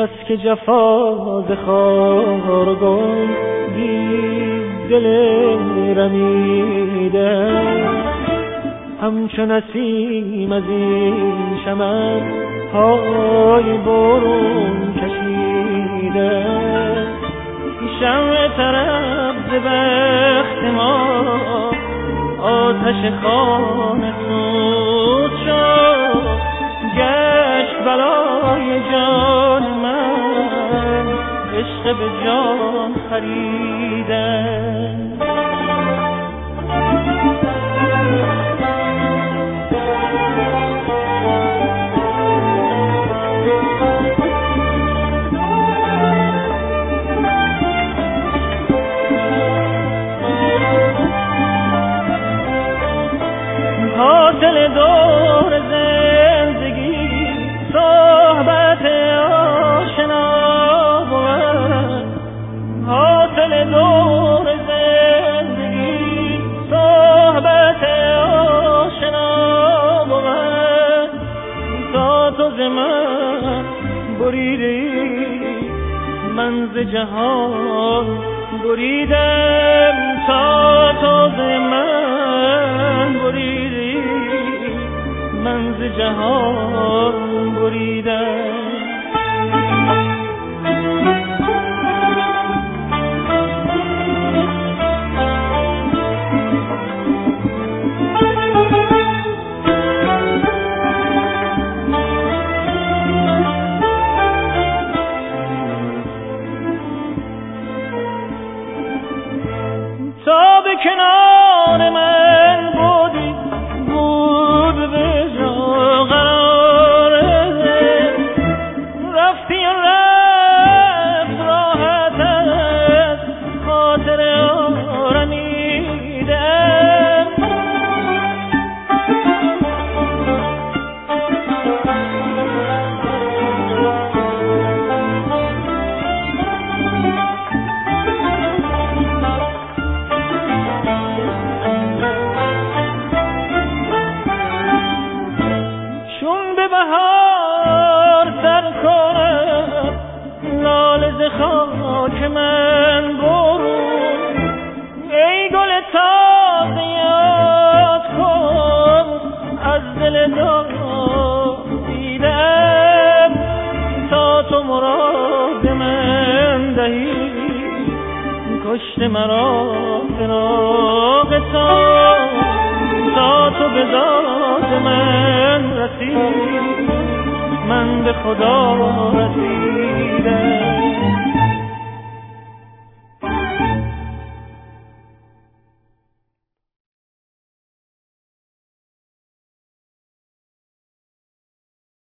بس که جفا ز خار و گل دید دل رمیده، همچو نسیم از این چمن پای برون کشیده. شمع طرب ز بخت ما آتش خانه سوز شد، گشت بلای جان من عشق به جان خریده. حاصل دور زندگی صحبت آشنا بود، حاصل دور زندگی صحبت آشنا بود. تا تو ز من بریدی من ز جهان بریدم، تا تو ز من بریدی من ز جهان بریدم. تا به کنار من بودی بود به جا قراره، رفتی رفت راحت از خاطر آرمیدم. بهار سر کنم لاله ز خاک من برون، ای گل تازه یاد کن از دل دیدم. تا تو مراد من دهی کشت مرا فراق تا تو به ذات من رسید من به خدا رسیدم.